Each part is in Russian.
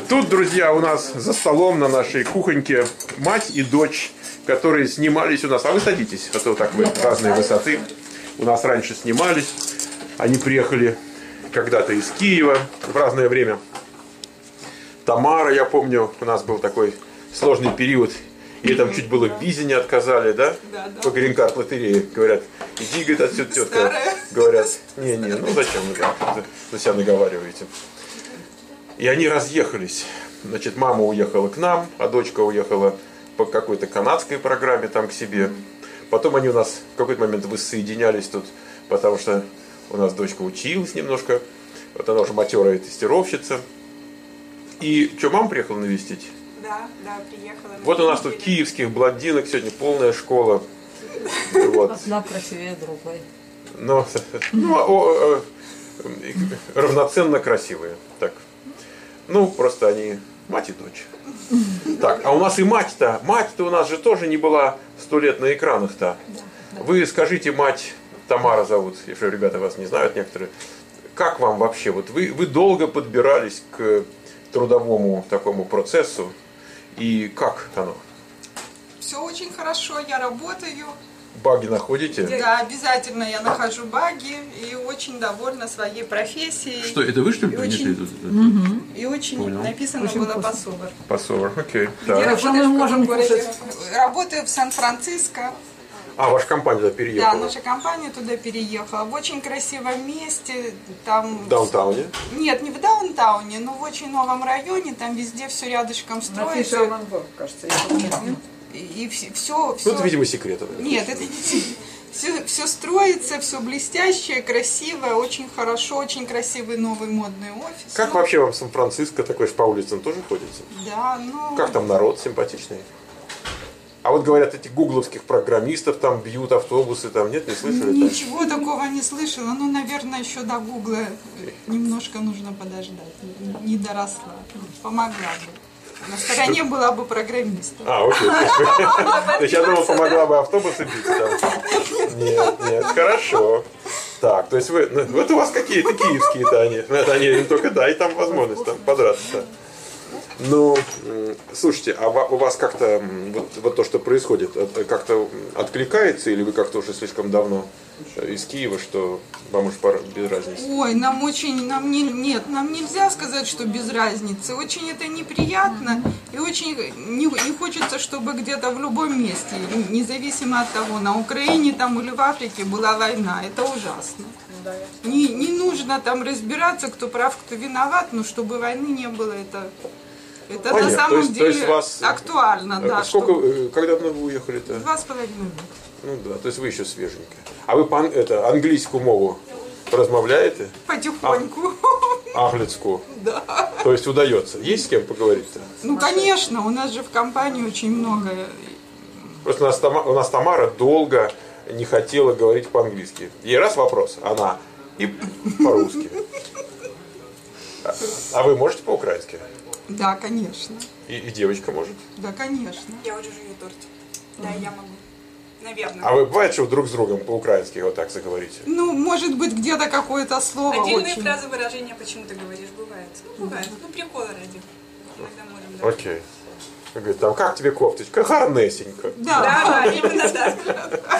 Тут, друзья, у нас за столом на нашей кухоньке мать и дочь, которые снимались у нас. А вы садитесь, а то так вы разные высоты. У нас раньше снимались. Они приехали когда-то из Киева в разное время. Тамара, я помню, у нас был такой сложный период. И там чуть было в визе не отказали, да? Да. По грин-карт лотерее. Говорят, иди, говорит, отсюда, тетка. Старая. Говорят, не, ну зачем вы так на себя наговариваете? И они разъехались. Значит, мама уехала к нам, а дочка уехала по какой-то канадской программе там к себе. Потом они у нас в какой-то момент воссоединялись тут, потому что у нас дочка училась немножко. Вот она уже матерая тестировщица. И что, мама приехала навестить? Да, приехала. Вот у нас тут киевских блондинок сегодня полная школа. Вот. Одна красивее другой. Равноценно красивые. Так. Ну, просто они мать и дочь. Так, а у нас и мать-то у нас же тоже не была 100 лет на экранах-то. Вы скажите, мать, Тамара зовут, если ребята вас не знают некоторые, как вам вообще, вот вы долго подбирались к трудовому такому процессу, и как оно? Все очень хорошо, я работаю. Баги находите? Да, обязательно я нахожу баги и очень довольна своей профессией. Что, это вы что ли И принесли очень- тут? И очень Понял. написано Очень было вкусно. пособор. Пассовар, окей. Я Так. Что работаю мы в каком можем городе? кушать? Работаю в Сан-Франциско. А, ваша компания туда Да, переехала? наша компания туда переехала. В очень красивом месте. Там... В даунтауне? Нет, не в даунтауне, но в очень новом районе. Там везде все рядышком На строится. Фишерман-Борг, кажется. я помню. И все, Ну, это, видимо, секрет. Нет, это все строится, все блестящее, красивое, очень хорошо, очень красивый новый модный офис. Как Ну, вообще вам в Сан-Франциско такой же по улицам тоже ходится? Да, ну... Как там народ симпатичный? А вот говорят, этих гугловских программистов там бьют автобусы, там нет, не слышали? там? Ничего такого не слышала. Ну, наверное, еще до Гугла немножко нужно подождать. Не доросла. Помогла бы. На стороне была бы программиста. А, окей. То есть я думал, помогла бы автобусы бить там. Нет, хорошо. Так, то есть вы, ну, вот у вас какие-то киевские-то они. Ну, это они только, да, и там возможность там подраться. Ну, слушайте, а у вас как-то вот то, что происходит, как-то откликается, или вы как-то уже слишком давно из Киева, что вам уж пора без разницы? Ой, нам нельзя сказать, что без разницы. Очень это неприятно и очень не хочется, чтобы где-то в любом месте, независимо от того, на Украине там или в Африке была война. Это ужасно. Не нужно там разбираться, кто прав, кто виноват, но чтобы войны не было, это Понятно. на самом То деле есть вас, актуально. Да, сколько, когда давно вы уехали-то? 2,5 года. Ну да, то есть вы еще свеженькая. А вы английскую мову размовляете? Потихоньку. Английскую? Да. То есть удается. Есть с кем поговорить-то? Ну, конечно, у нас же в компании очень много. Просто у нас Тамара долго не хотела говорить по-английски. Ей раз вопрос, она и по-русски. А вы можете по-украински? Да, конечно. И девочка может? Да, конечно. Я уже жую торт. Да, я могу. Наверное. А вы бывает, что вы друг с другом по-украински вот так заговорите? Ну, может быть, где-то какое-то слово Отдельные очень... фразы, выражения почему-то говоришь, бывает. Ну, бывает. Ну, прикола ради. Иногда можем, да. Окей. Вы говорите, там, как тебе кофточка? Гарнесенько. Да. Да, именно так.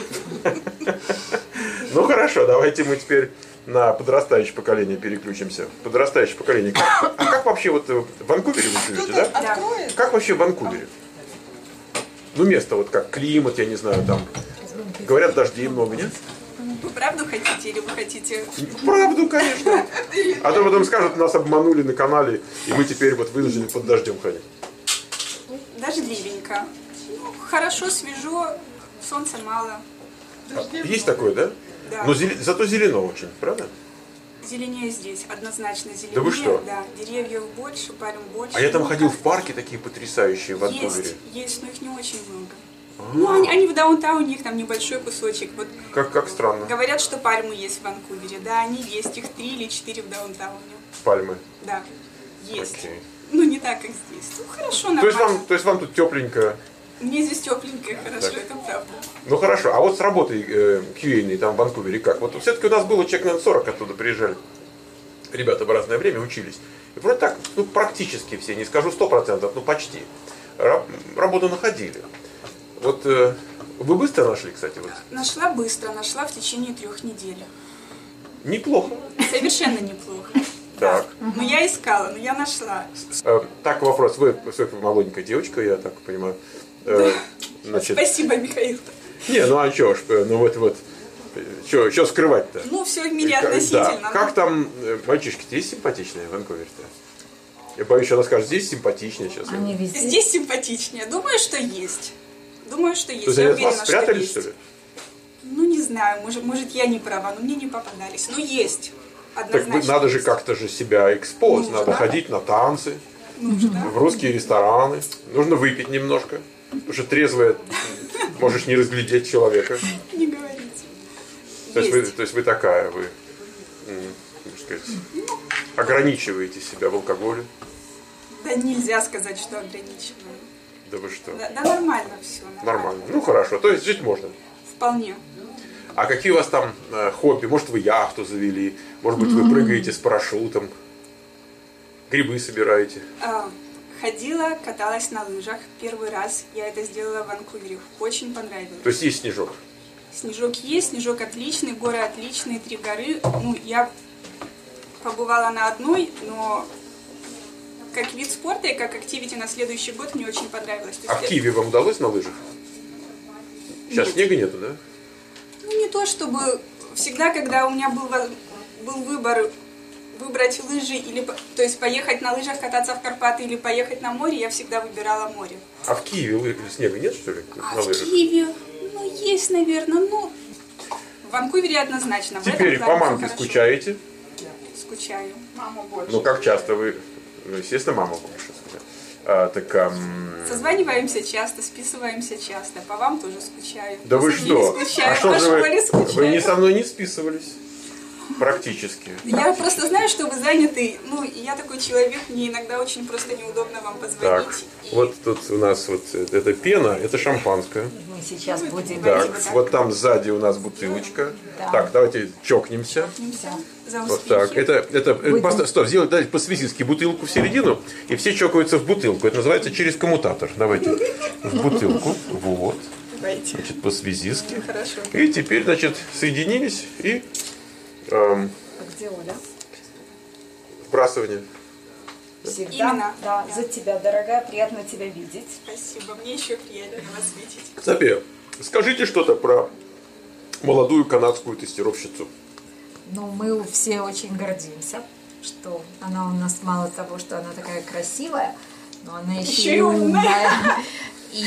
Ну хорошо, давайте мы теперь на подрастающее поколение переключимся. Подрастающее поколение. А как вообще вот в Ванкувере вы живете, Кто-то да? откроет? Как вообще в Ванкувере? Ну место вот как климат, я не знаю, там. Говорят, дождей много, нет? Вы правду хотите или вы хотите... Правду, конечно. А то потом скажут, нас обманули на канале, и мы теперь вот вынуждены под дождем ходить. Дождливенько. Ну, хорошо, свежо, солнца мало. Есть такое, да? Да. Но зато зелено очень, правда? Зеленее здесь, однозначно зеленее. Да вы что? Да, деревьев больше, пальм больше. А я там Ну, ходил как- в парке такие потрясающие в Ванкувере. Есть, но их не очень много. Ну, они в даунтауне, их там небольшой кусочек. Вот Как странно. говорят, что пальмы есть в Ванкувере. Да, они есть, их 3 или 4 в даунтауне. Пальмы. Да, есть. Окей. Ну, не так, как здесь. Ну, хорошо, То есть, нормально. вам тут тепленько. Мне здесь тепленько, хорошо, Так. это правда. Ну хорошо, а вот с работой QA там в Ванкувере как? Вот все-таки у нас было человек, наверное, 40 оттуда приезжали. ребята в разное время учились. И вроде так, ну, практически все, не скажу 100%, но почти. Работу находили. Вот вы быстро нашли, кстати? Вот. Нашла быстро, нашла в течение 3 недель. Неплохо. Совершенно неплохо. Так. Но я искала, но я нашла. Так, вопрос. Вы молоденькая девочка, я так понимаю. Значит, Спасибо, Михаил. не, ну а чё ж, ну вот, что скрывать-то? Ну, все в мире относительно. Да. Как там мальчишки-то есть симпатичные в Ванкувере-то? Я боюсь, она скажет, здесь симпатичнее сейчас. Они везде. Здесь симпатичнее. Думаю, что есть. Думаю, что есть. То есть Я они от уверена, вас спрятались, есть. что ли? Ну, не знаю, может я не права, но мне не попадались. Но есть. Так Однозначно надо же есть. как-то же себя экспоз, Нужно. надо ходить на танцы, Нужно. в русские рестораны, нужно выпить немножко, потому что трезвое можешь не разглядеть человека. Не говорите. То Есть. есть вы такая, вы, можно сказать, ограничиваете себя в алкоголе. Да нельзя сказать, что ограничиваю. Да вы что? Да нормально все. Нормально. Ну хорошо, то есть жить можно. Вполне. А какие у вас там хобби? Может, вы яхту завели? Может быть, вы прыгаете с парашютом? Грибы собираете? Ходила, каталась на лыжах. Первый раз я это сделала в Ванкувере. Очень понравилось. То есть есть снежок? Снежок есть, снежок отличный, горы отличные, 3 горы. Ну, я побывала на одной, но как вид спорта и как активити на следующий год мне очень понравилось. То А есть в Киеве вам удалось на лыжах? Сейчас Нет. снега нету, да? Ну, не то чтобы... Всегда, когда у меня был выбор выбрать лыжи, или, то есть поехать на лыжах кататься в Карпаты или поехать на море, я всегда выбирала море. А в Киеве снега нет, что ли, А на в лыжах? Киеве, ну, есть, наверное, ну... В Ванкувере однозначно. В этом Теперь по плане мамке хорошо. скучаете? Скучаю. Маму больше. Ну, как часто вы... Ну, естественно, мама больше. Созваниваемся часто, списываемся часто. По вам тоже скучаю. Да вы По что? семье скучаю, А что по же школе скучаю. вы не со мной не списывались? Практически. Я просто знаю, что вы заняты. Ну, и я такой человек, мне иногда очень просто неудобно вам позвонить. Так, И- вот тут у нас вот это пена, это шампанское. Мы сейчас будем. Так, Спасибо. вот там сзади у нас бутылочка. Да. Так, давайте чокнемся. За Вот успехи. так. Стоп, сделать по-свизински бутылку в середину, и все чокаются в бутылку. Это называется через коммутатор. Давайте в бутылку. Вот. Давайте. Значит, по-свизински. Хорошо. И теперь, значит, соединились и А где Оля? вбрасывание. Всегда. Именно. Да, за тебя, дорогая, приятно тебя видеть. Спасибо, мне еще приятно вас видеть. София, скажите что-то про молодую канадскую тестировщицу. Ну, мы все очень гордимся, что она у нас мало того, что она такая красивая, но она еще и умная. И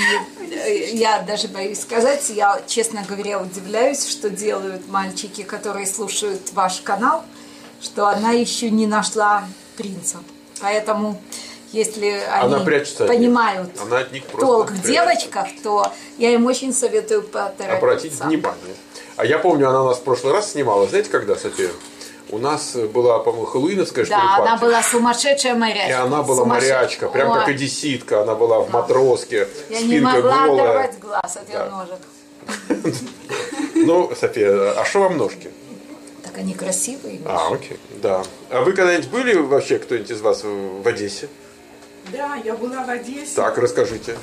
я даже боюсь сказать, я, честно говоря, удивляюсь, что делают мальчики, которые слушают ваш канал, что она еще не нашла принца. Поэтому, если Она они прячется от них. понимают Она от них просто толк в прячется. девочках, то я им очень советую поторопиться. Обратить внимание. А я помню, она нас в прошлый раз снимала, знаете, когда, София? У нас была, по-моему, хэллоуиновская, что ли, Да, она партия. была сумасшедшая морячка. И она была морячка, прям как Ой, одесситка. Она была в матроске, я не спинка могла голая. оторвать глаз от ее Да. ножек. Ну, София, а что вам ножки? Так они красивые. А, окей, да. А вы когда-нибудь были вообще, кто-нибудь из вас в Одессе? Да, я была в Одессе. Так, расскажите.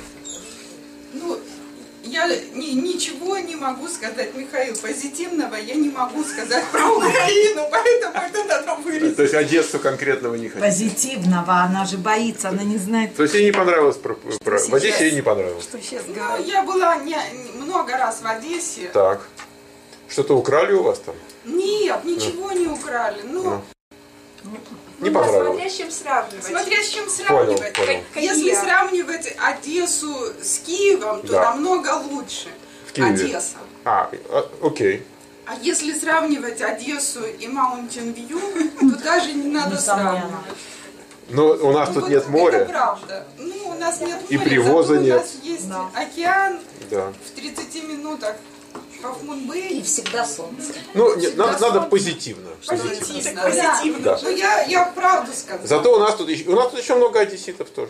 Ну, я ничего не могу сказать, Михаил, позитивного я не могу сказать про Украину, поэтому это надо вырезать. То есть Одессу конкретно вы не хотите? Позитивного, она же боится, она не знает, То есть ей не понравилось в Одессе ей не понравилось. что сейчас Ну, говорит. я была много раз в Одессе. Так. Что-то украли у вас там? Нет, ничего не украли. Ну, Не понравилось. Смотря с чем сравнивать. смотря с чем сравнивать. Понял. Если сравнивать Одессу с Киевом, то Да. намного лучше. В Киеве. Одесса. Окей. А если сравнивать Одессу и Маунтин Вью, то даже не надо Несомненно. сравнивать. Но у нас тут Вот нет Это моря. правда. Ну, у нас нет И моря, привоза зато нет. у нас есть Да. океан Да. в 30 минутах. И Хафмунбэй. всегда солнце. Ну, надо позитивно. Позитивно. Позитивно. Да. Ну, я правду сказала. Зато у нас тут еще много одесситов тоже.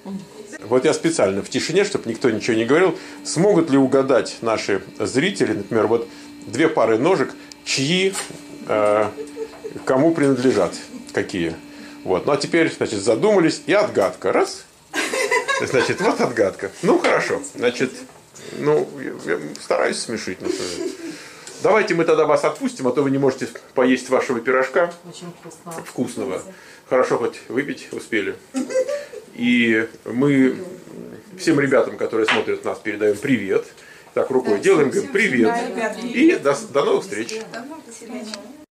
Вот я специально в тишине, чтобы никто ничего не говорил. Смогут ли угадать наши зрители, например, вот 2 пары ножек, чьи кому принадлежат? какие. Вот. Ну, а теперь, значит, задумались, и отгадка. Раз. Значит, вот отгадка. Ну, хорошо. Значит, ну, я стараюсь смешить. Давайте мы тогда вас отпустим, а то вы не можете поесть вашего пирожка. Очень вкусно. Вкусного. Хорошо, хоть выпить успели. И мы всем ребятам, которые смотрят нас, передаем привет. Так, рукой делаем, говорим привет. И до новых встреч. До новых встреч.